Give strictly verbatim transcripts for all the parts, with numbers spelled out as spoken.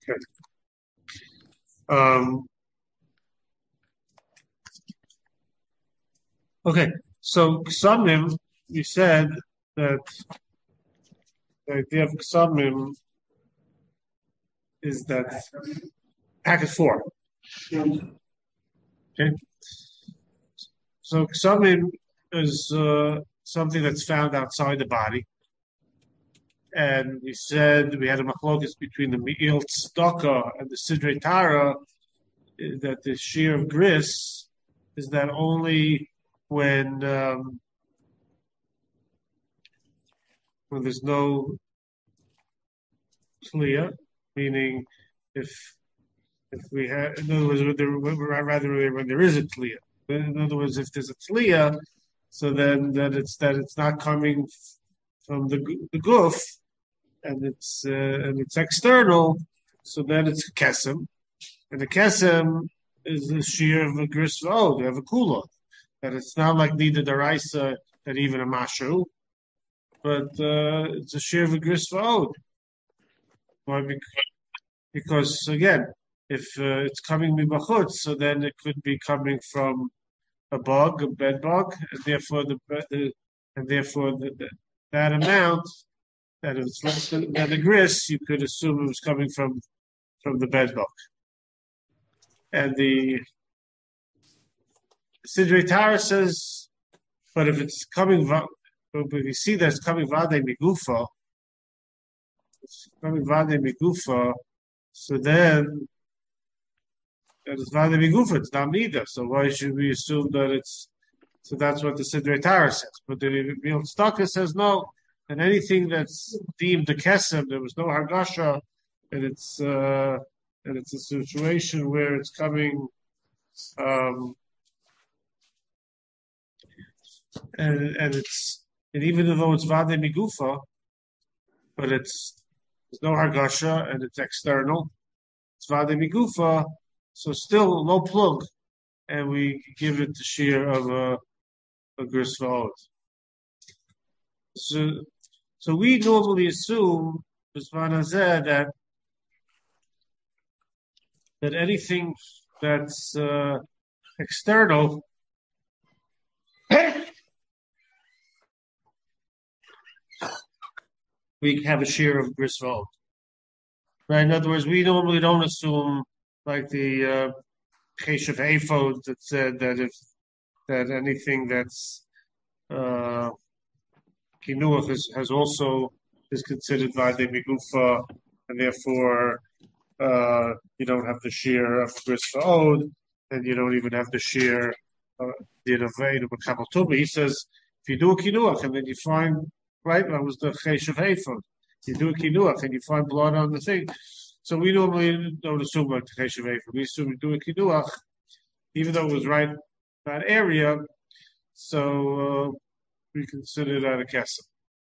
Good. Um, okay, so Ksamim, you said that the idea of Ksamim is that packet four. Okay, so Ksamim is uh, something that's found outside the body. And we said we had a machlokas between the Me'il Tzedakah and the Sidrei Tara, that the shear of gris is that only when um, when there's no tliya, meaning if if we have, in other words, when there, rather when there is a tliya. In other words, if there's a tliya, so then that it's that it's not coming from the the guf, and it's uh, and it's external, so then it's a kesem, and the kesem is the shear of a gris. Oh, they have a kula, that it's not like neither the raisa that even a mashu, but uh, it's a shear of a gris. Oh, why? Because again, if uh, it's coming mibachutz, so then it could be coming from a bug, a bed bug, and therefore the, the and therefore the, the, that amount that if it's less than, than the gris, you could assume it was coming from from the bed bug. And the Sidrei Tara says, but if it's coming, if you see that it's coming vade migufa, it's coming vade migufa, so then that it's vade migufa, it's not neither. So why should we assume that it's? So that's what the Sidrei Tara says. But the Me'il Tzedakah says no. And anything that's deemed the kesem, there was no hargasha, and it's uh, and it's a situation where it's coming, um, and and it's and even though it's vade migufa, but it's there's no hargasha and it's external, it's vade migufa, so still no plug, and we give it the shear of a a gris va'od. So. So we normally assume that that anything that's uh, external we have a share of gris va'od. Right? In other words, we normally don't assume like the chesh uh, of ephod that said that if that anything that's uh, Kinuach is, has also is considered vade migufa, and therefore uh, you don't have the shear of gris va'od, and you don't even have the shear of the innovative of Kabal Tuma. He says if you do a kinuach and then you find right that was the chesh of ephod, you do a kinuach and you find blood on the thing. So we normally don't assume like the chesh of ephod. We assume you do a kinuach, even though it was right in that area. So. Uh, we consider that a kesem.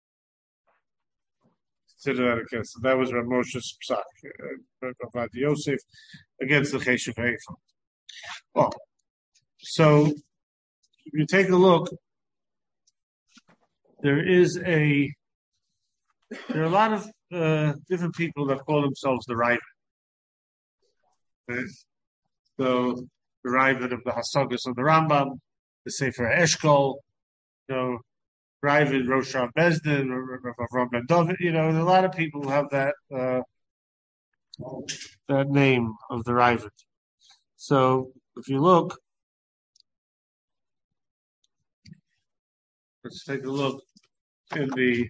Consider that a kesem. That was Rav Moshe's psak, Rav Yosef, against the chesh of ephod. Well, so if you take a look, there is a there are a lot of uh, different people that call themselves the Ravid. Okay? So the Ravid of the Hasagas of the Rambam, the Sefer Eshkol, you know, Ravid, Rosh Bezdin, Ram Ben David, you know, a lot of people who have that uh, that name of the Ravid. So if you look, let's take a look in the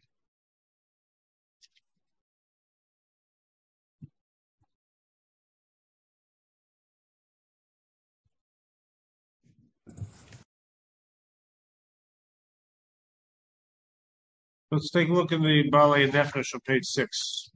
let's take a look in the Balei Nefesh on page six.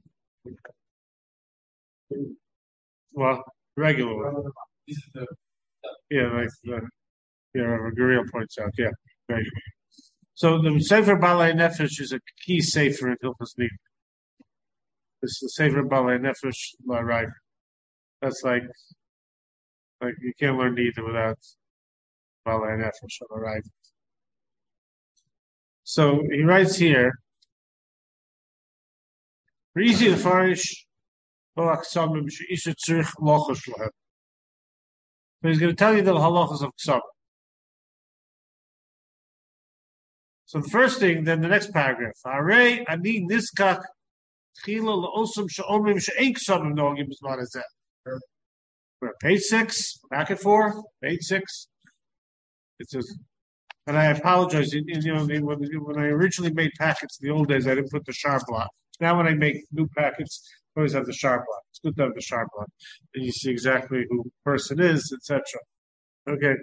Well, regular one. Yeah, like uh, yeah, Guriel points out. Yeah, right. So the Sefer Balei Nefesh is a key sefer in Hilchos Nida. This is the Sefer Balei Nefesh right. That's like like you can't learn Nida without Balei Nefesh on the right. So he writes here, Rizi the Farish So he's going to tell you the halachas of ksam. So the first thing, then the next paragraph. Arei ani niskach tchila le'osam she'omrim she'ein ksamim no'agim b'zman hazeh. We're at page six, back at four, page six. It says, and I apologize. You know, when, when I originally made packets in the old days, I didn't put the sharp block. Now, when I make new packets, I always have the sharp block. It's good to have the sharp block, and you see exactly who the person is, et cetera. Okay.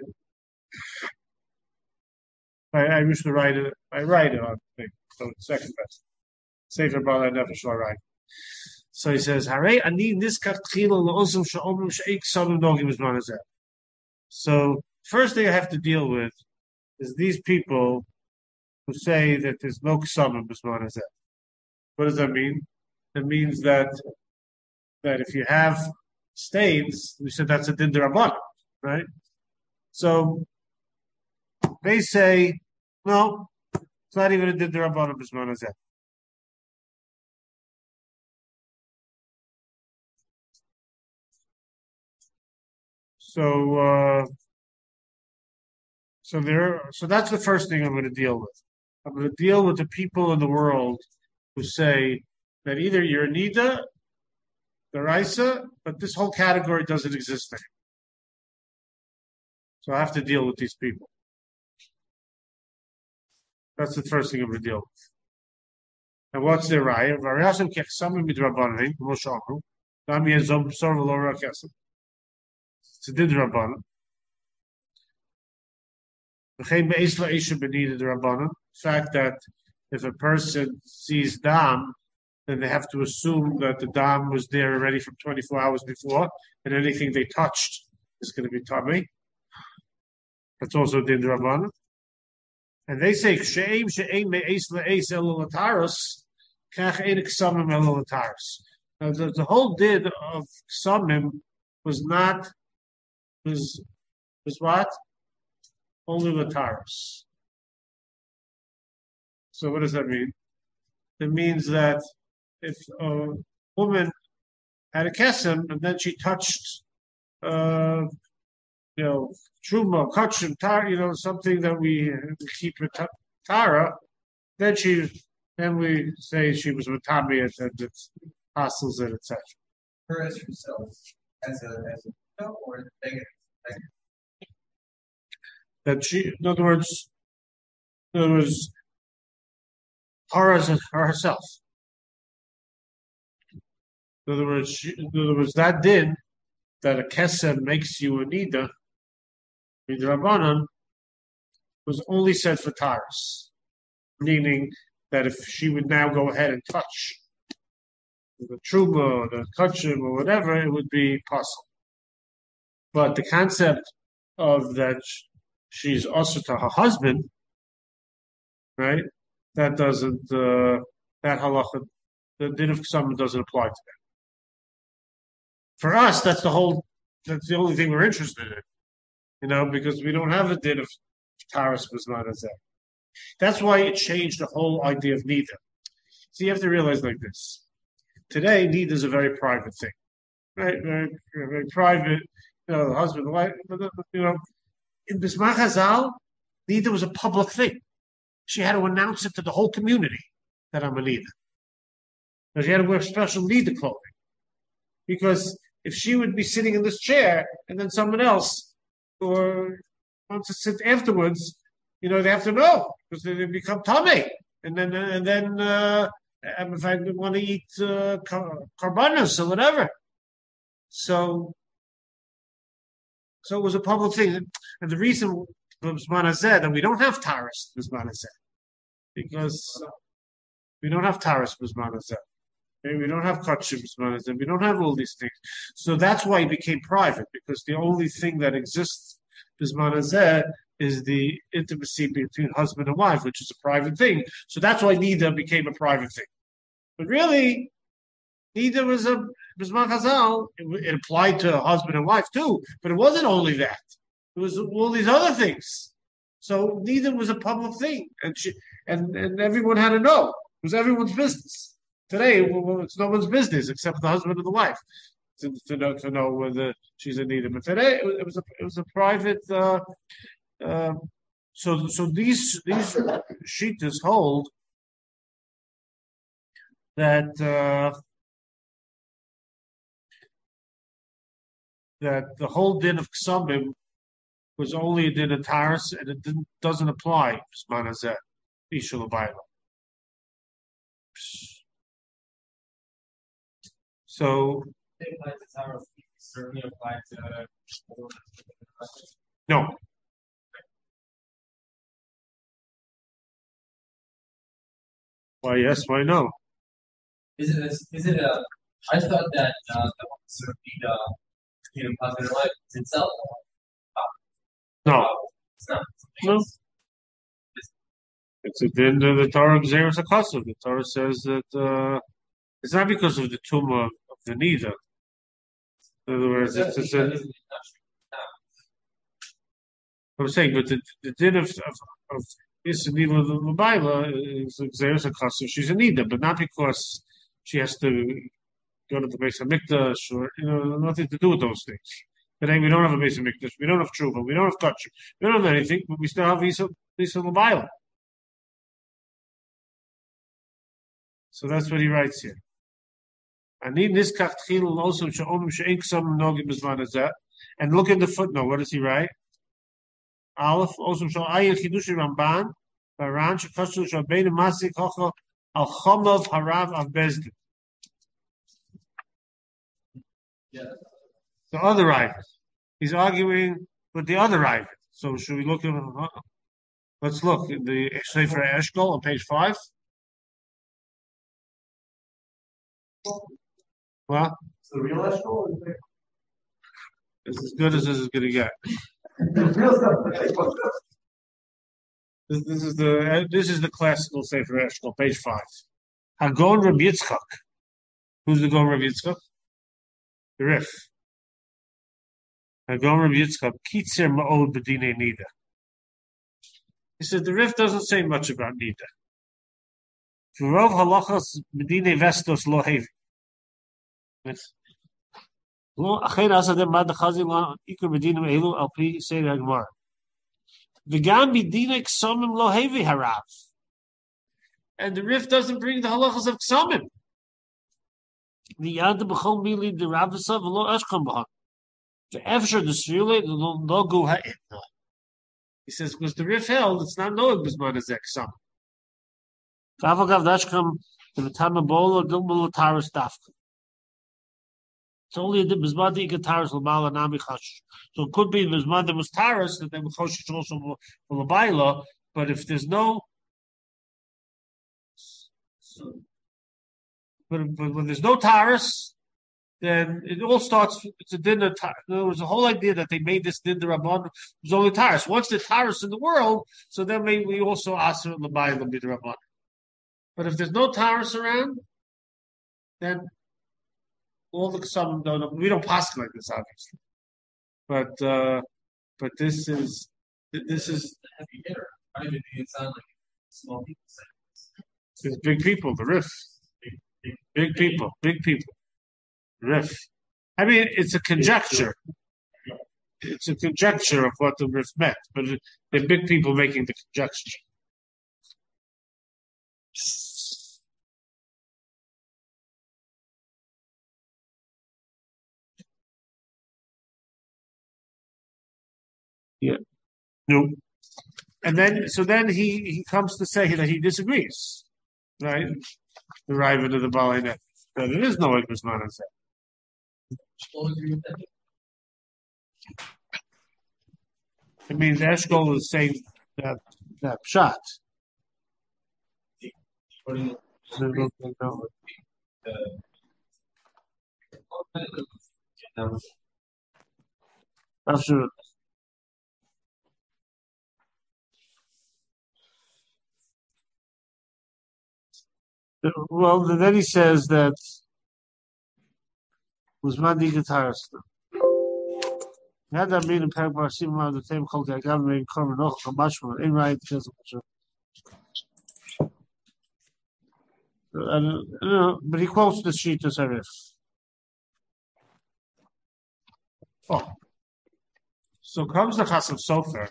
I, I used to write it. I write it on the thing, so it's second best. Safer brother, never shall I write. So he says, "Harei ani niskach tchila le'osam she'omrim she'ein ksamim no'agim b'zman hazeh." So first thing I have to deal with is these people who say that there's no ksamim b'zman hazeh. What does that mean? It means that that if you have stains, we said that's a din d'rabbanan, right? So they say, no, it's not even a din d'rabbanan b'zman hazeh. So, uh, so there. So that's the first thing I'm going to deal with. I'm going to deal with the people in the world who say that either you're nida, the raisa, but this whole category doesn't exist there. So I have to deal with these people. That's the first thing I'm going to deal with. And what's their raya? Variasim kechsamim midrabanan, Moshe Amru. Dam yezom b'sor v'lo rakesem. It's a din rabbanan. The fact that if a person sees dam, then they have to assume that the dam was there already from twenty-four hours before, and anything they touched is going to be tamei. That's also din rabbanan. And they say she'eim she'eim me'es le'es elo lataros kach ein ksamim elo lataros. Now the, the whole din of ksamim was not was was what? Only lataros. So what does that mean? It means that if a woman had a kesem and then she touched, uh, you know, truma, kachim, tar, you know, something that we keep with tara, then she, then we say she was with Tami and it's apostles and et cetera. Her as herself, as a as a or negative. That she, in other words, in other words, her as a, her herself. In other words, she, in other words, that din that a kesem makes you a nida, midrabanan, was only said for taras, meaning that if she would now go ahead and touch the truma or the kachim or whatever, it would be possible. But the concept of that she's also to her husband, right? That doesn't, uh, that halacha, the din of ksamim doesn't apply to that. For us, that's the whole, that's the only thing we're interested in, you know, because we don't have a din of taras b'zman hazeh. That's why it changed the whole idea of nida. So you have to realize like this. Today, nida is a very private thing, right? Very, very private. You know, the husband, the wife, you know, in Bismach Hazal, nida was a public thing. She had to announce it to the whole community that I'm a nida. She had to wear special nida clothing. Because if she would be sitting in this chair and then someone else or wants to sit afterwards, you know, they have to know because they become tamei. And then, and then, uh, if I want to eat uh, karbanos or whatever. So, So it was a public thing. And the reason B'zman hazeh that we don't have taras B'zman hazeh, because we don't have taras B'zman hazeh. We don't have kachim B'zman hazeh. We don't have all these things. So that's why it became private, because the only thing that exists B'zman hazeh is the intimacy between husband and wife, which is a private thing. So that's why nida became a private thing. But really, nida was a B'zman Chazal, it, it applied to husband and wife too, but it wasn't only that. It was all these other things. So nida was a public thing, and she, and, and everyone had to know. It was everyone's business. Today, well, it's no one's business except the husband and the wife to, to know to know whether she's a nida. But today, it was, it was a it was a private. Uh, uh, so so these these shittas hold that uh, that the whole din of ksabim was only a din of taras, and it didn't, doesn't apply manazet ishul abayla. So certainly apply to no. Why yes? Why no? Is it a, is it a I thought that uh, the sort of need a you know positive life itself. No. It's not. No. It's a din of the Torah Gzeres HaKasav. The Torah says that uh, it's not because of the tumah of the nida. In other words, it's, it's a, I'm saying, but the, the din of of, of Isnila of the Labaila is Gzeres HaKasav. She's a nida, but not because she has to go to the Beis HaMikdash or you know nothing to do with those things. Today we don't have a Beis HaMikdash, we don't have Tshuva, we don't have Kutcher, we don't have anything, but we still have Isa Isa Labaila. So that's what he writes here. And look at the footnote. What does he write? Aleph also show ayin chidushi Ramban Baran shekashu shabein masik hocha al chomav harav av bezdin. The other Ravid. He's arguing with the other Ravid. So should we look at? Let's look at the Sefer Eshkol on page five. Well, the real Eshkol it's as good as this is going to get. this, this is the this is the classical Sefer Eshkol, page five. Hagon Rabbi Yitzchak. Who's the Gon Rabbi Yitzchak? The Rif. Hagon Rabbi Yitzchak. Kitzer Ma'od B'dinei Nida. He said the Rif doesn't say much about Nida. V'rov halachas B'dinei Vestos lo hevi. Yes. And the Rif doesn't bring the halachas of Ksamim. The Yad B'chol Mili the Ravasa v'lo Eshkam B'han. The Efsher the Srile the Logu Ha'itna. He says because the Rif held it's not knowing B'zman as Ksamim. Kavagav Dashkam the Tamabola Dilmul Taras Dafka. It's only the Bizmadi Gataras Lamala Nami Chash. So it could be the Bizmadi was Taras that they were Choshish also for Labaila, but if there's no but, but when there's no Taras, then it all starts it's a dinner. There was a whole idea that they made this dinner Rabban was only Taras. Once the Taras in the world, so then maybe we also ask for Labaila be the Rabban. But if there's no Taras around, then all the Ksamim don't. We don't pass like this, obviously, but uh, but this is this is heavy hitter. Why did it sound like small people saying it's big people. The Rif, big, big, big people, big people. Rif. I mean, it's a conjecture. It's a conjecture of what the Rif meant, but they're big people making the conjecture. Yeah. No. And then, so then he, he comes to say that he disagrees, right? The Ravid of the Balainat. That it is no Ekbus Manaseh. It means Eshkol is saying that, that Pshat. Absolutely. Well, then he says that was Mandi Gataras. Had that been in Paragraph Simon the same called the government cover no much more in right because of And, you know, but he quotes the Shitas Arif. Oh, so comes the Chasam Sofer,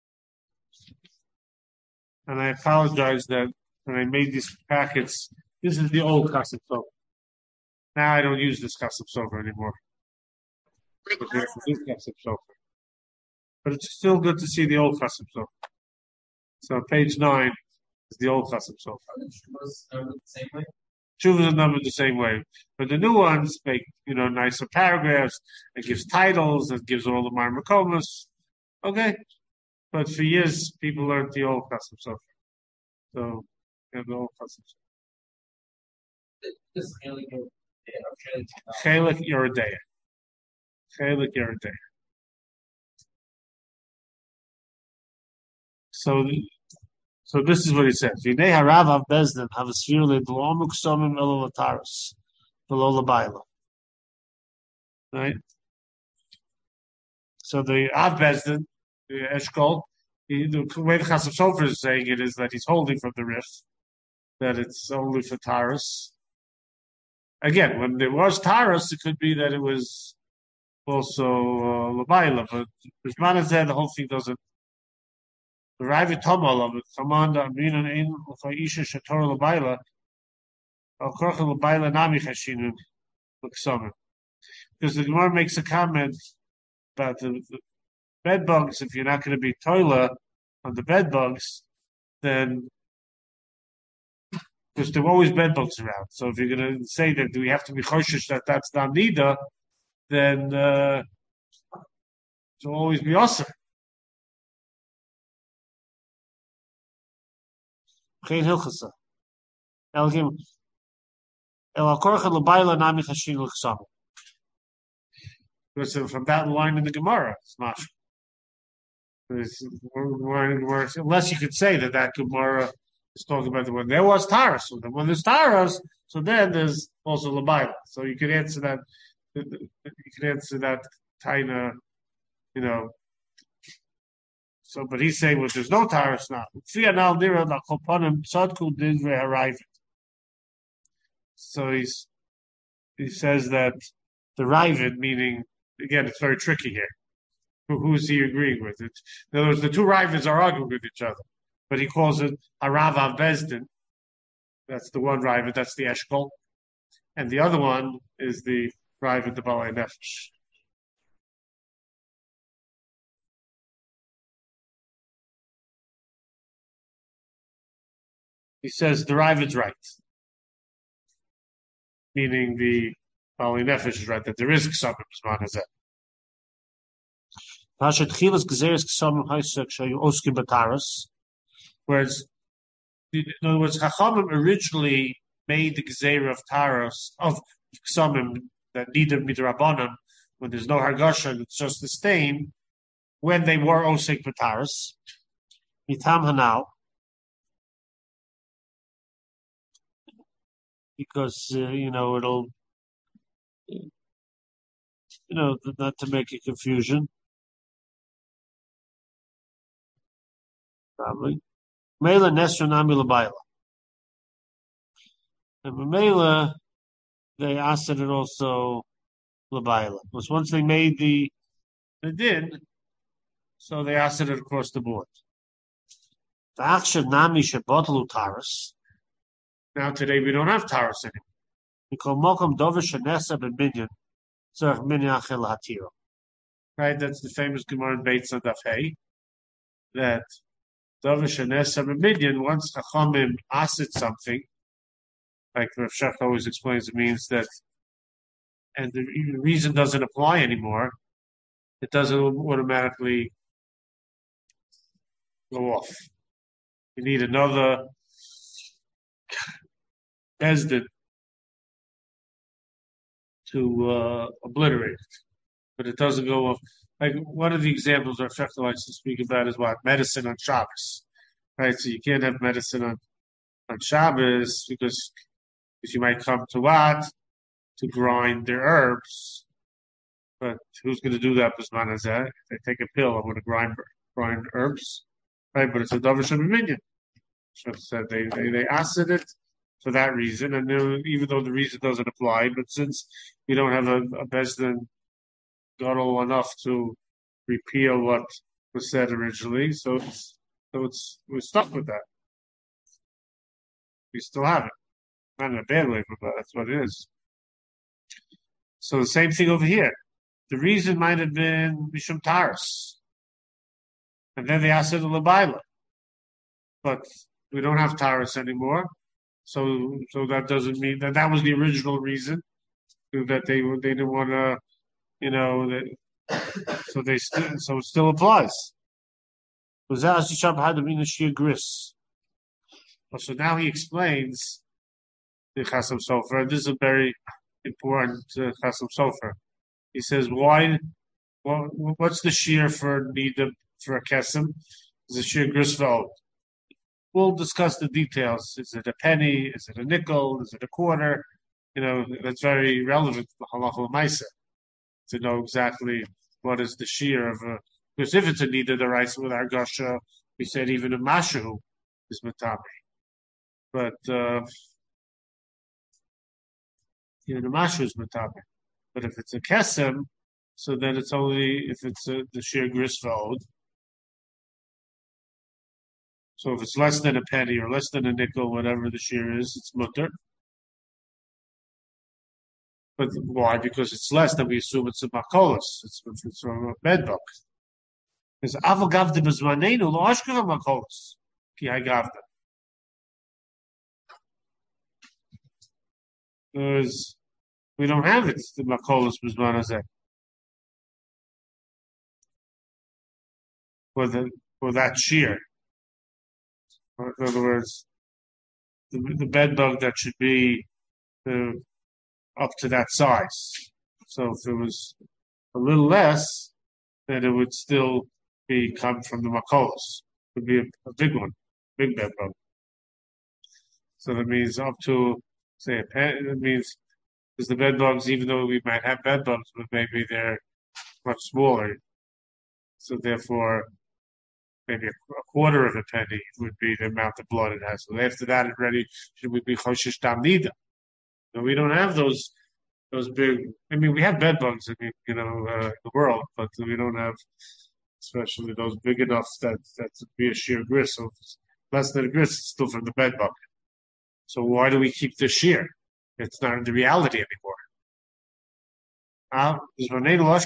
and I apologize that when I made these packets, this is the old Chasam Sofer. Now I don't use this Chasam Sofer anymore. But there's this Chasam Sofer. But it's still good to see the old Chasam Sofer. So page nine is the old Chasam Sofer. Was numbered the same way? Shuvas are numbered the same way. But the new ones make, you know, nicer paragraphs. It gives titles. It gives all the Marmakomas. Okay. But for years, people learned the old Chasam Sofer. So, yeah, the old Chasam Sofer. This is really good. Chelik Yeridea. Chelik Yeridea. So, so this is what he says. Vinei harav av bezdin have a sphere le dlo muksomim elo lataris below labayla. Right. So the av bezdin, the eshkol, the way the Chasam Sofer is saying it is that he's holding from the Rif, that it's only for taris. Again, when there was taris, it could be that it was also uh, labayla, but Bishman said the whole thing doesn't. The Ravi Tomal of it, Command Amina in Faisha Shator Labaila, Al Korcha Labaila Nami Chashinu Luksomim. Because the Gemara makes a comment about the, the bed bugs. If you're not going to be toilet on the bed bugs, then because there are always bed bugs around. So if you're going to say that we have to be choshish that that's not nida, then uh, it will always be awesome. Geen hilchasa. Elgim. El akorcha lebaila nami chashin l'chsam. Because from that line in the Gemara, it's not. Unless you could say that that Gemara is talking about the one there was taras. So when there's taras, so then there's also lebaila. So you could answer that. You could answer that kind of, you know. So, but he's saying, well, there's no taras now. So he's he says that the Ravid, meaning again, it's very tricky here. Who, who is he agreeing with? It, in other words, the two Ravids are arguing with each other, but he calls it Harav av Bezdin. That's the one Ravid, that's the Eshkol, and the other one is the Ravid, the Balei Nefesh. He says the Ravid's right, meaning the Balei Nefesh is right, that there is Ksabim Zman Hazeh. Whereas, in other words, Chachamim originally made the Gzeir of Taros, of Ksabim, that neither midrabanan, when there's no Hargasha, it's just the stain, when they were Osik Bataras, Mitam Hanal, because, uh, you know, it'll, you know, not to make a confusion. Probably. Mela Nesra Nami Labaila. And Mela, they asked it also Labaila. Because once they made the, they did, so they asked it across the board. The Akshav Nami Shabotlu Taras. Now today we don't have Taras anymore. Because Mokum Dover Shanesa B'Minyan Tzarech Minyan Achel Hatiro. Right, that's the famous Gemara in Beit Sadaf Hey, that Dover Shanesa B'Minyan, once Chachamim asked something, like Rav Shach always explains, it means that, and the reason doesn't apply anymore, it doesn't automatically go off. You need another Bezdin to uh, obliterate it, but it doesn't go off. Like one of the examples our Shechta likes to speak about is what medicine on Shabbos, right? So you can't have medicine on on Shabbos because because you might come to what to grind their herbs, but who's going to do that? Bisman Hazeh, they take a pill. I'm going to grind grind herbs, right? But it's a davar shebiminion. Shechta said they they they acid it. for that reason, and then, even though the reason doesn't apply, but since we don't have a, a Bezdin Gadol enough to repeal what was said originally, so it's, so it's we're stuck with that. We still have it, not in a bad way, but that's what it is. So the same thing over here. The reason might have been Mishum Taras, and then they asked it to Labaila, but we don't have Taras anymore. So, so that doesn't mean that that was the original reason that they they didn't want to, you know, that, so they still so it still applies. So now he explains the Chasam Sofer. This is a very important uh, Chasam Sofer. He says, why? What, what's the shear for need of, for a kesem? Is a shear gris v'od. We'll discuss the details. Is it a penny? Is it a nickel? Is it a quarter? You know, that's very relevant to halacha l'maisa to know exactly what is the shear of a. Because if it's a nida deraisa with argasha, we said even a mashu is matami. But uh, even a mashu is matami. But if it's a kesem, so then it's only if it's a, the shear gris v'od. So if it's less than a penny or less than a nickel, whatever the shear is, it's mutter. But why? Because it's less, then we assume it's a makolos. It's, it's from a bedbug. Because avogavda bezmanenu lo ashkara makolos ki hagavda. Because we don't have it. The makolos bezmanazeh for the for that shear. In other words, the, the bed bug that should be uh, up to that size. So if it was a little less, then it would still be come from the makolos. It would be a, a big one, big bed bug. So that means up to, say, a pen, that means because the bed bugs, even though we might have bed bugs, but maybe they're much smaller. So therefore, maybe a, a quarter of a penny would be the amount of blood it has. So after that, it already should we be choshish dam nida. No, we don't have those those big. I mean, we have bed bugs in you know uh, the world, but we don't have, especially those big enough that that to be a sheer gris. So if it's less than a gris, it's still from the bed bug. So why do we keep the sheer? It's not the reality anymore. Now, because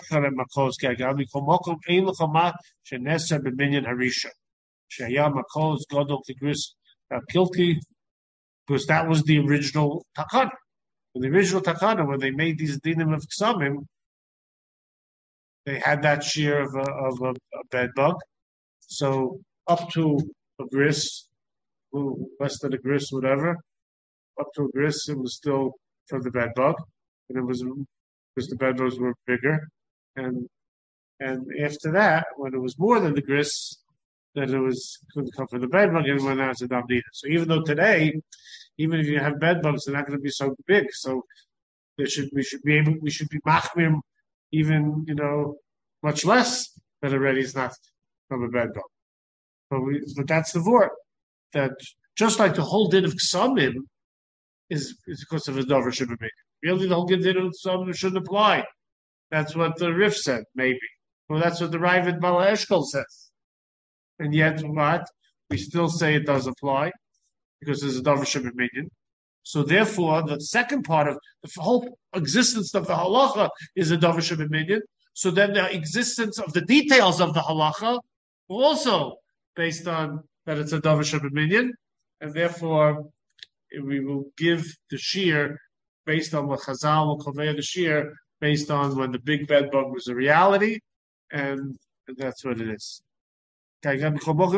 that was the original takana. In the original takana, when they made these dinim of ksamim, they had that shear of a, of a, a bed bug. So up to a gris, less than a gris, whatever, up to a gris, it was still from the bed bug, and it was because the bed bugs were bigger, and and after that, when it was more than the gris, then it was couldn't come from the bed bug, and when that's a dam nida. So even though today, even if you have bed bugs, they're not going to be so big. So there should we should be able we should be machmir even you know much less that already is not from a bed bug. But we but that's the word that just like the whole din of ksamim is is because of a dover should be made. Really, the whole din of ksamim shouldn't apply. That's what the Rif said, maybe. Well, that's what the Ravid Bala Eshkol says. And yet, what? We still say it does apply because there's a dover should be made. So therefore, the second part of the whole existence of the halacha is a dover should be made. So then the existence of the details of the halacha will also based on that it's a dover should be made, and therefore we will give the shear based on what Chazal will convey the shear based on when the big bed bug was a reality, and that's what it is. It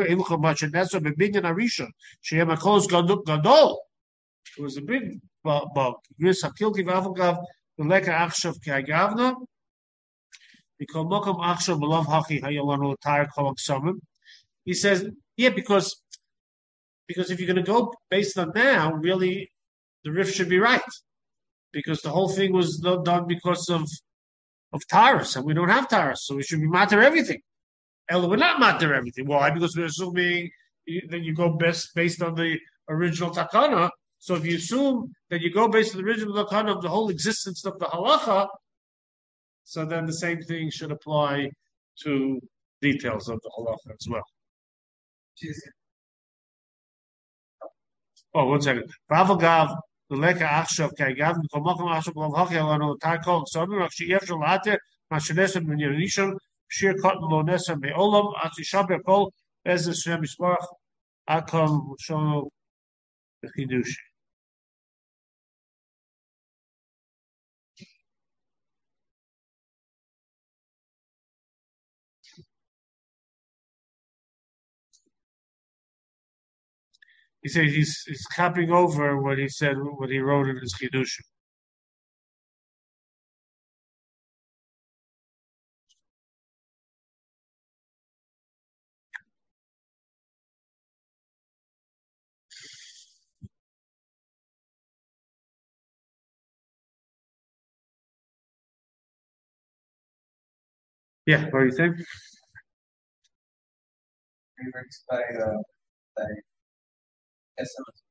was a big bug. He says, yeah, because because if you're going to go based on now, really, the Rif should be right. Because the whole thing was done because of of Taurus, and we don't have Taurus, so we should be matter everything. Ella, we're not matter everything. Why? Because we're assuming that you go best based on the original takana, So if you assume that you go based on the original lakan of the whole existence of the halacha, so then the same thing should apply to details of the halacha as well. Oh, one second. Vavagav, the leka achshav kaigav, komokom achshav blavhaki alano tarkol sonim, rakshi yefshal later, mashanesem min yerishon, shir kot lo nesem be'olam, ati shaber kol, ez Hashem yisparach, akom shono chidush. He says he's he's copying over what he said, what he wrote in his chidush. Yeah, what do you think? By, uh, by S M S.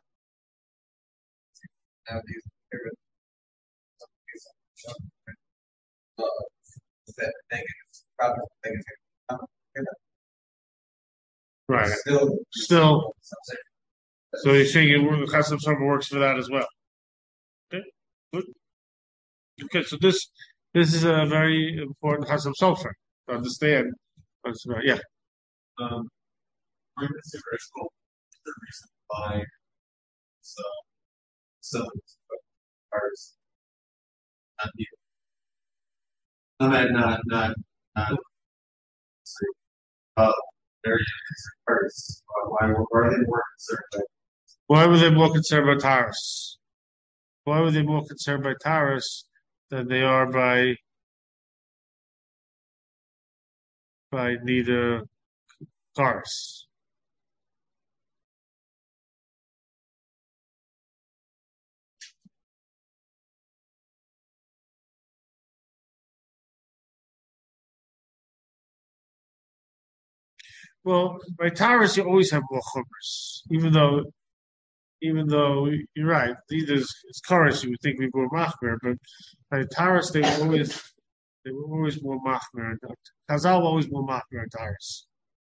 Now these favorite uh, that negative, probably negative. Right. Still, Still. So you're saying it Chasam Sofer works for that as well. Okay, good. Okay, so this this is a very important Chasam Sofer to understand. Yeah. Um, I'm super cool. The reason why so so cars not you. No, not not not not. Uh, very cars. Why why are they more concerned? Why were they more concerned by Taurus? Why were they more concerned by Taurus than they are by by neither Taurus? Well, by Taurus you always have more chumras, even though even though you're right, either it's chorus you would think we were machmer, but by Taurus they were always they were always more machmer. Chazal always more machmer Taurus.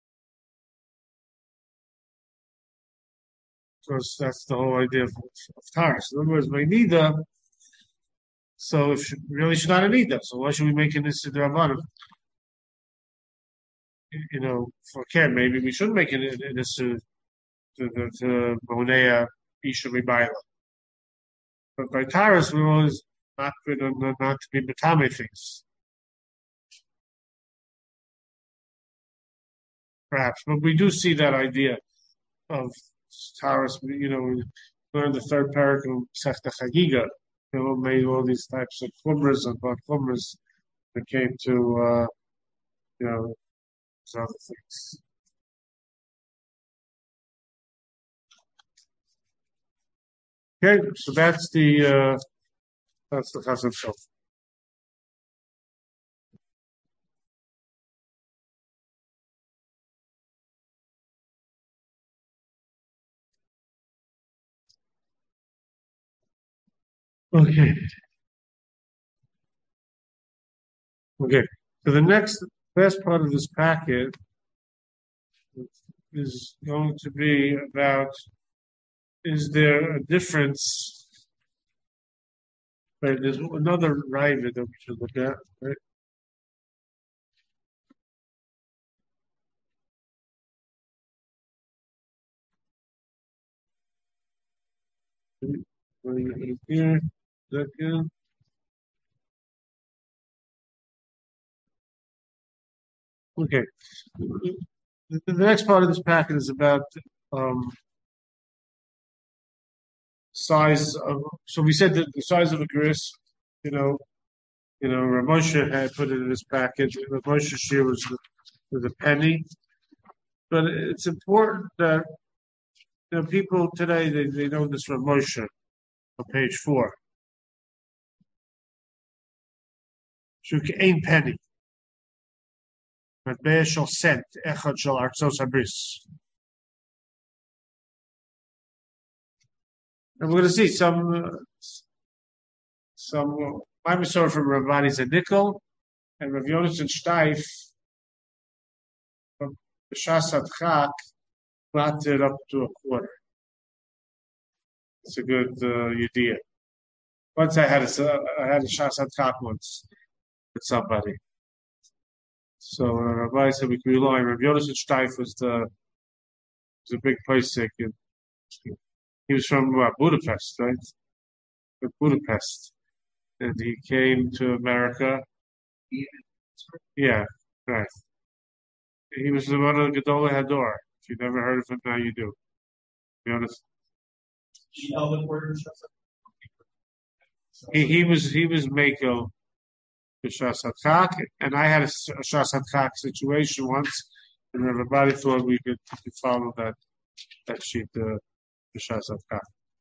Because that's the whole idea of, of Taurus. In other words, by Nida, so if she, really she's not a Nida, so why should we make it into the Rabbanim? You know, for Ken, maybe we should make it this to to to Monea Isha Mibaila. But by Taurus, we're always not good on not to be Batame things. Perhaps, but we do see that idea of Taurus. You know, we learned the third paragraph of Sechta Chagiga. They all made all these types of chumras and bad chumras that came to, uh, you know, other things. Okay, so that's the uh, that's the Chasam Sofer. Okay. Okay. So the next best part of this packet is going to be about, is there a difference? Right, there's another rival that we should look at, right? Here, second. Okay. The, the next part of this packet is about um, size of. So we said that the size of a gris, you know, you know, Rav Moshe had put it in his package. Rav Moshe shir was with a penny, but it's important that you know people today they, they know this Rav Moshe on page four. Shuk ein penny. Matbeh shel cent echad shel artzos habris. And we're going to see some uh, some my Masorah from Ravani is a nickel, and Rav Yonason Steif from Shas Chak brought it up to a quarter. It's a good uh, idea. Once I had a I had a Shas Chak once with somebody. So uh, Rabbi said we could rely on Rav Yonason Steif was the was a big place sick. He was from uh, Budapest, right? Budapest. And he came to America. Yeah, right. He was the one of Gedolah Hador. If you've never heard of him, now you do. To be honest. He he was he was Mako the Shas Hatzak, and I had a, a Shas Hatzak situation once, and everybody thought we could, we could follow that that sheet, uh, the Shas Hatzak.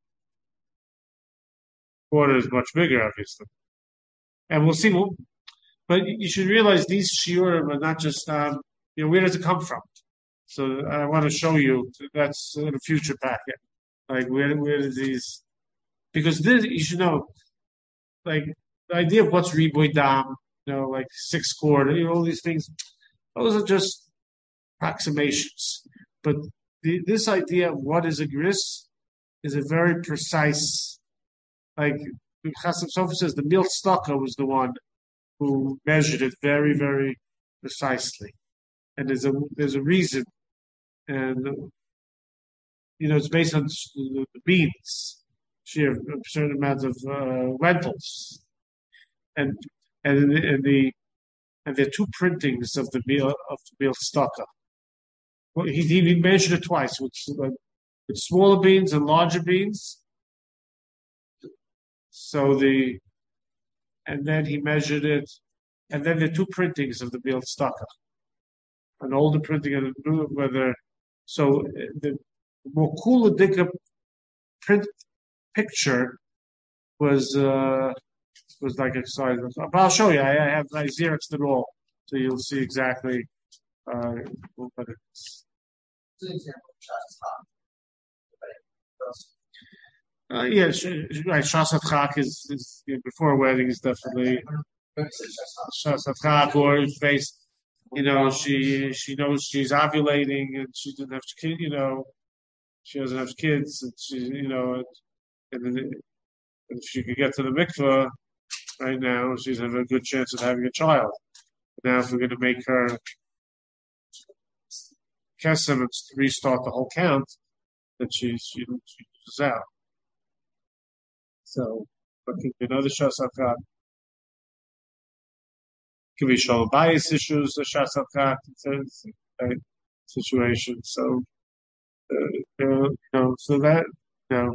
Quarter is much bigger, obviously, and we'll see. We'll, but you should realize these shiurim are not just um, you know, where does it come from? So I want to show you that's in a future packet. Like where where do these? Because this you should know, like the idea of what's riboy dam, you know, like six quarter, you know, all these things. Those are just approximations. But the, this idea of what is a gris is a very precise. Like Chasam Sofer says, the Milt Stocker was the one who measured it very, very precisely, and there's a there's a reason, and you know it's based on the beans. She have a certain amount of uh, lentils, and and and the and there are two printings of the meal of the Milt Stocker. Well, he he measured it twice with, with smaller beans and larger beans. So the, and then he measured it, and then the two printings of the Milt Stocker, an older printing and a new, whether, so the more cooler Dika print picture was, uh, was like a size. But I'll show you, I, I have, I Xeroxed it all, so you'll see exactly, uh, what it is. Uh, yeah, right. Shasat Chak is, is you know, before a wedding is definitely Shasat Chak, or face. You know, she she knows she's ovulating and she doesn't have kids. You know, she doesn't have kids, and she you know, and, then if she could get to the mikvah right now, she's have a good chance of having a child. Now, if we're going to make her kesem and restart the whole count, then she she she loses out. So, but could be another Shasat could be shalom bias issues, a Shasat situation. So, uh, you know, so that, you know.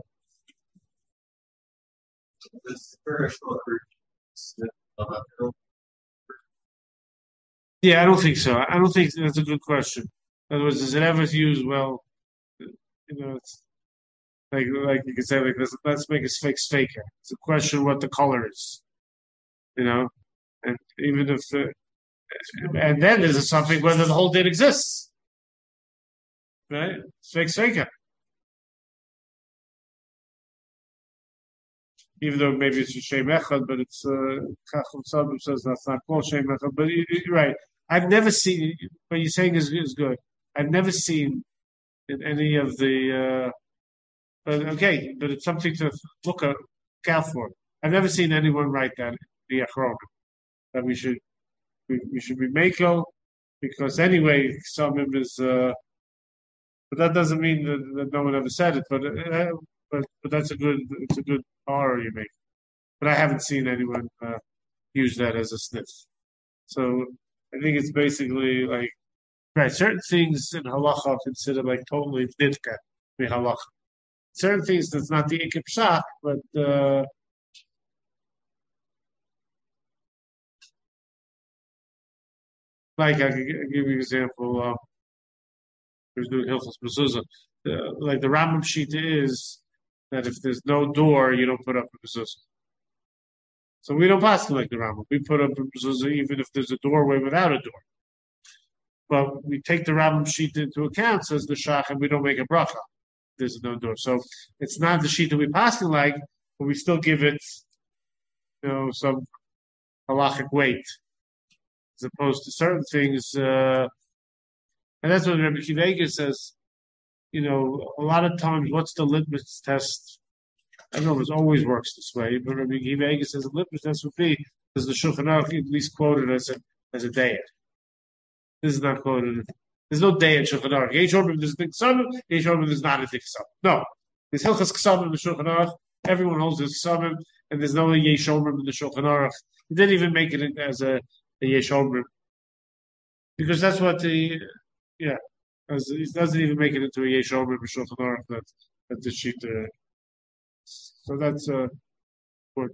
Yeah, I don't think so. I don't think that's a good question. In other words, is it ever used well? You know, it's. Like, like you could say, like, let's, let's make a fake faker. It's a question what the color is, you know, and even if, the, and then there's something whether the whole din exists, right? It's fake faker, even though maybe it's a shem echad, but it's Chacham Sadim says that's not called shem echad. But you're right, I've never seen what you're saying is is good. I've never seen in any of the. Uh, But okay, but it's something to look out for. I've never seen anyone write that the Achron that we should we, we should be Mako because anyway, some of is. Uh, but that doesn't mean that, that no one ever said it. But uh, but but that's a good it's a good horror you make. But I haven't seen anyone uh, use that as a sniff. So I think it's basically like right. Certain things in halacha are considered like totally nidka in halacha. Certain things that's not the ikip shach, but uh, like I can give you an example. Uh, There's doing Hilchos Mezuzah. Uh, like the Rambam Shita is that if there's no door, you don't put up a mezuzah. So we don't pass like the Rambam. We put up a mezuzah even if there's a doorway without a door. But we take the Rambam Shita into account, says the Shach, and we don't make a bracha. there's no door. So it's not the sheet that we passing like, but we still give it, you know, some halachic weight as opposed to certain things. Uh, and that's what Rabbi Kiva says. You know, a lot of times, what's the litmus test? I don't know if it always works this way, but Rabbi Kiva says the litmus test would be, does the Shulchan Aruch at least quoted as a as a day? This is not quoted. There's no day in Shulchan Aruch. Yesh Omrim there's a dik ksavim. Yesh Omrim there's not a dik ksavim. No, there's hilchas ksavim in the Shulchan Aruch. Everyone holds his ksavim, and there's no Yesh Omrim in the Shulchan Aruch. He didn't even make it as a, a Yesh Omrim because that's what the yeah. As, it doesn't even make it into a Yesh Omrim in Shulchan Aruch that that the sheet. Uh, so that's uh. What,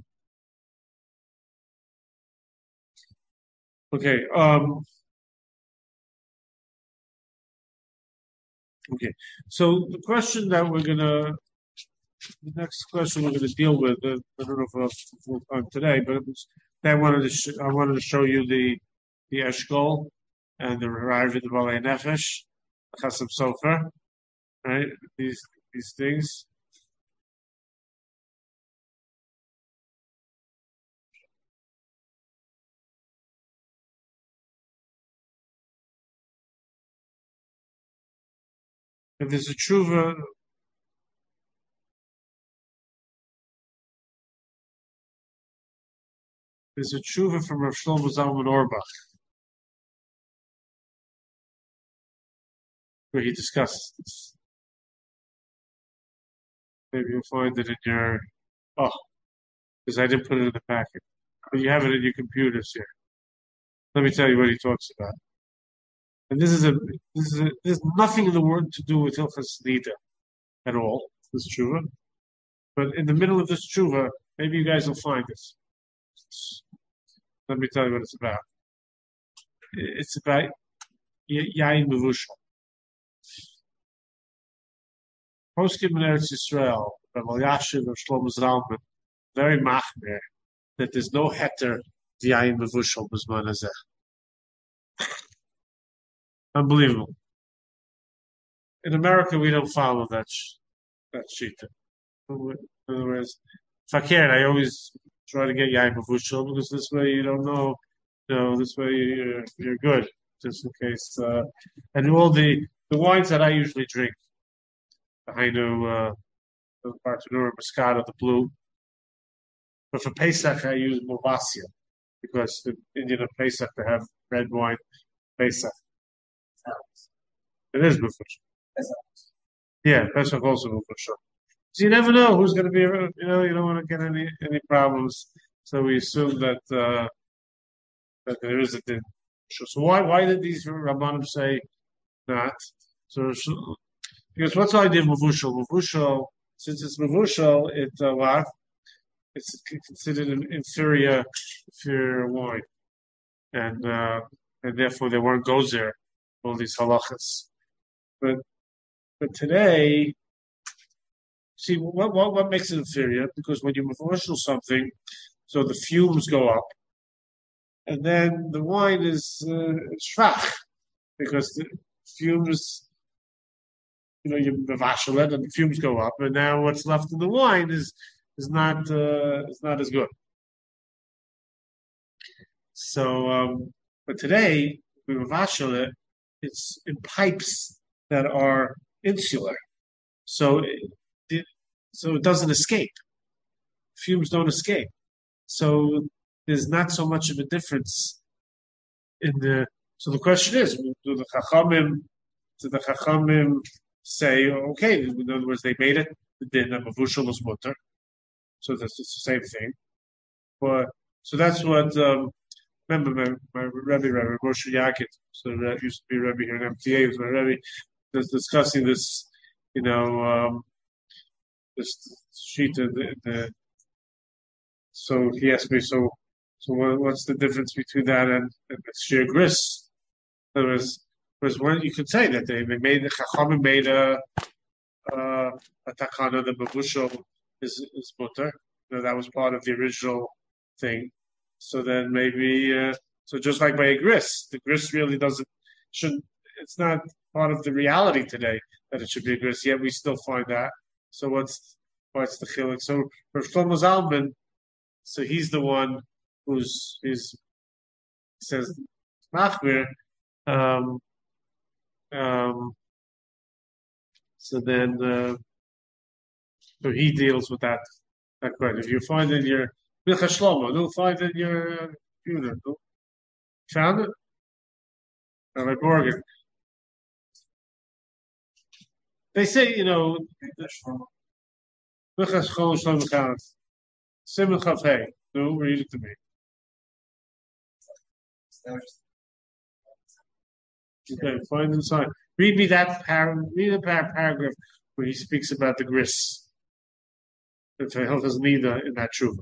okay. Um. Okay, so the question that we're gonna, the next question we're gonna deal with, uh, I don't know if we'll have full time today, but it was, I wanted to, sh- I wanted to show you the, the Eshkol and the Rav the Balei Nefesh, Chasam Sofer, right? These these things. If there's a tshuva, there's a tshuva from Rav Shlomo Zalman Auerbach, where he discusses this. Maybe you'll find it in your, oh, because I didn't put it in the packet. But you have it in your computers here. Let me tell you what he talks about. And this is a, this is a, there's nothing in the world to do with Hilchas Nida at all, this tshuva. But in the middle of this tshuva, maybe you guys will find this. Let me tell you what it's about. It's about Yain Mevushal. Poskim in Eretz Yisrael, Rav Elyashiv of Shlomo Zalman, very machmer, that there's no heter Yain Mevushal B'zman Hazeh. Unbelievable. In America, we don't follow that sh- that shita. In other words, if I can, I always try to get yain mevushal because this way you don't know, you know, this way you're, you're good, just in case. Uh, and all the the wines that I usually drink, the Hainu, uh, the Bartanura, Moscato, the Blue. But for Pesach, I use Movasia because the Indian of Pesach they have red wine Pesach. It is Mufresh. Yeah, Pesach also Mufresh. So you never know who's going to be around. You know, you don't want to get any any problems. So we assume that uh, that there is a din. So why why did these Rabbanim say not? So because what's the idea of Mavushal? Mavushal, since it's Mavushal, it uh, what? It's considered an inferior inferior wine, and uh, and therefore they weren't gozer. All these halachas, but but today, see what what what makes it inferior? Because when you mafresh something, so the fumes go up, and then the wine is uh, schwach because the fumes, you know, you mavashal it, and the fumes go up, and now what's left in the wine is is not uh, is not as good. So, um, but today we mavashal it. It's in pipes that are insular, so it, it, so it doesn't escape. Fumes don't escape, so there's not so much of a difference in the. So the question is, do the chachamim, do the chachamim say, okay, in other words, they made it, then mavushal was mutter, so that's it's the same thing. But so that's what. Um, Remember my, my Rebbe, Rebbe Moshe Yaakov, so that used to be Rebbe here in M T A, was my Rebbe, was discussing this, you know, um, this sheet of the, the, so he asked me, so, so what, what's the difference between that and, and sheer gris? There was, was one, you could say that they, they made, the Chachamim made a, uh, a takana, the Babushal is, is mutter, you know, that was part of the original thing. So then maybe, uh, so just like by a gris, the gris really doesn't, shouldn't, it's not part of the reality today that it should be a gris. Yet we still find that. So what's what's the chiluk? So for Shlomo Zalman, so he's the one who's is says machmir. Um, um, so then, uh, so he deals with that. That question. If you find in your Milcha Shlomo, you'll find in your unit. No? Found it? Rabbi Morgan. They say, you know, Milcha Shlomo Shlomo Chanas. Simon Chavei. No, read it to me. Okay, find inside. Read me that par- read the par- paragraph where he speaks about the gris. If Hilchas Nida in that tshuva.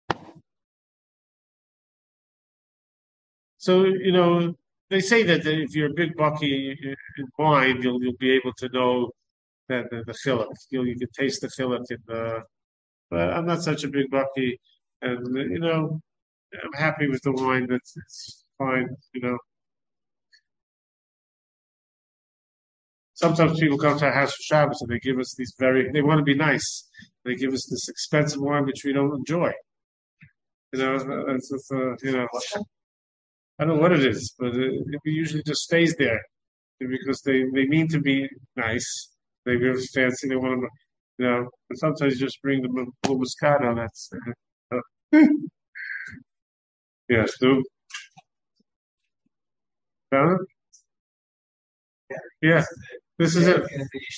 So you know they say that if you're a big bucky in wine, you'll you'll be able to know that the, the chiluk. You'll you can taste the chiluk in the. But I'm not such a big bucky, and you know I'm happy with the wine. That's it's fine. You know. Sometimes people come to our house for Shabbos and they give us these very, they want to be nice. They give us this expensive wine which we don't enjoy. You know, it's, it's, uh, you know, I don't know what it is, but it, it usually just stays there because they, they mean to be nice. They really fancy, they want to, you know, and sometimes you just bring them a little Moscato. That's, uh, yes, do. Found it? Yeah. This is it.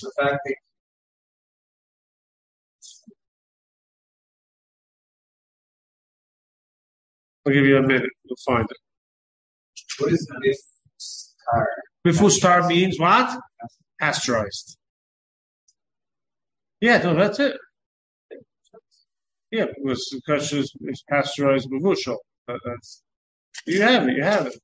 I'll give you a minute. You'll find it. What is the star? Before star means what? Pasteurized. Yeah, no, that's it. Yeah, because the question is, is pasteurized bevushal. That, that's you have it. You have it.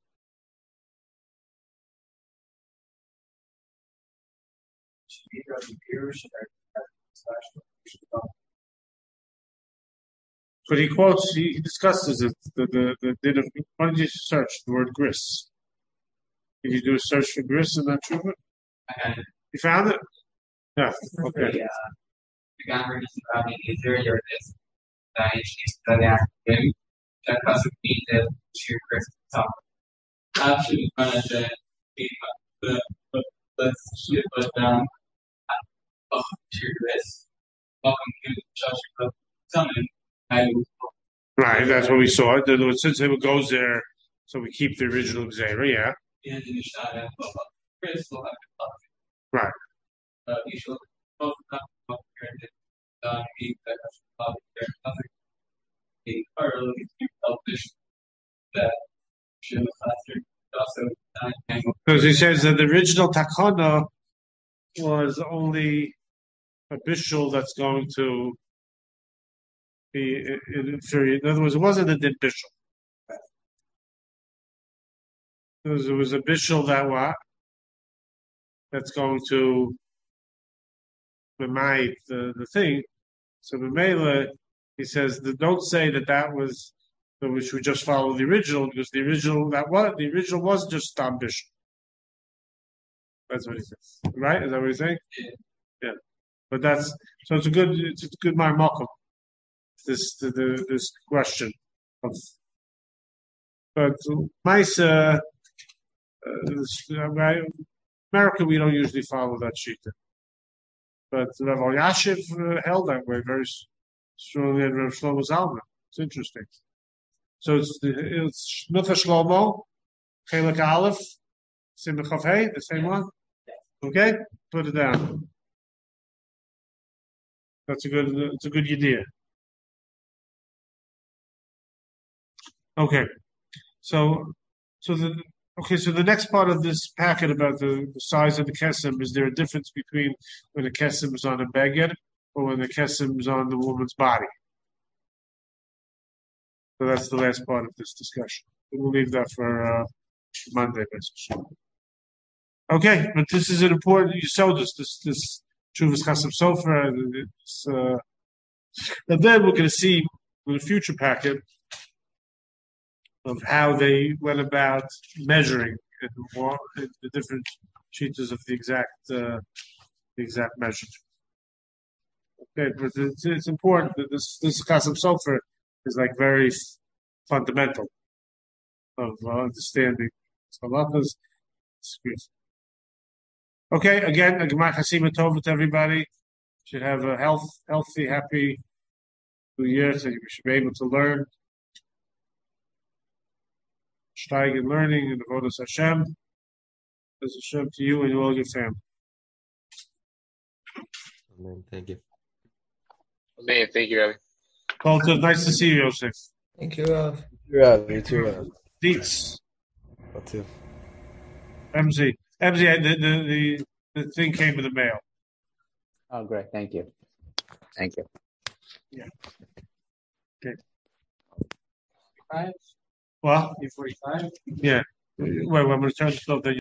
But he quotes, he, he discusses it. The the the did of, why did you search the word gris? Did you do a search for gris in that tshuva? You found it? Yeah. Okay. The grammar is about easier. Your this that is the active that causes me to to Chris talk. Actually, one of the the the let's shoot but um oh to Chris. Welcome to the church of summon. Right, that's what we saw. Since it goes there, so we keep the original Xera, yeah. Right. Because he says that the original takana was only a bishul that's going to be inferior. In other words, it wasn't a din bishul. It was, it was a bishul that what? That's going to memite the, the thing. So Memela, he says, that don't say that that was, that we should just follow the original, because the original, that was, the original was just Stam Bishul. That's what he says. Right? Is that what he's saying? Yeah. Yeah. But that's, so it's a good, it's a good marmokum. This, the, the, this question of, but Maisa, uh, America, we don't usually follow that shita. But Rav Yashiv uh, held that way very strongly, and Rav Shlomo Zalman. It's interesting. So it's it's Milcha Shlomo, Chelek Aleph, Simcha Chav Hey, the same one. Okay, put it down. That's a good. It's a good idea. Okay, so so the okay. So the next part of this packet about the, the size of the kesem, is there a difference between when the kesem is on a beged or when the kesem is on the woman's body? So that's the last part of this discussion. We'll leave that for uh, Monday, basically. Okay, but this is an important. You saw this. This this Chuvas Chasam Sofer. This, uh, and then we're going to see with a future packet of how they went about measuring and the different cheetahs of the exact uh, the exact measure. Okay, but it's, it's important that this this Kasam Sofer is like very fundamental of uh, understanding halachas. Okay, again, a Gemar Chasima Tova to everybody. Should have a health, healthy, happy new year, so we should be able to learn. Steig in learning and the Vodas Hashem. As Hashem to you and all your family. Amen. Thank you. Amen. Thank you, Rabbi. Walter, nice to see you, Yosef. Thank you, Rav. You too, you too, Rav. Dietz. You too. M Z. M Z, the, the, the, the thing came in the mail. Oh, great. Thank you. Thank you. Yeah. Okay. Five, Well, forty-five. yeah. Wait, I'm going to turn the stuff that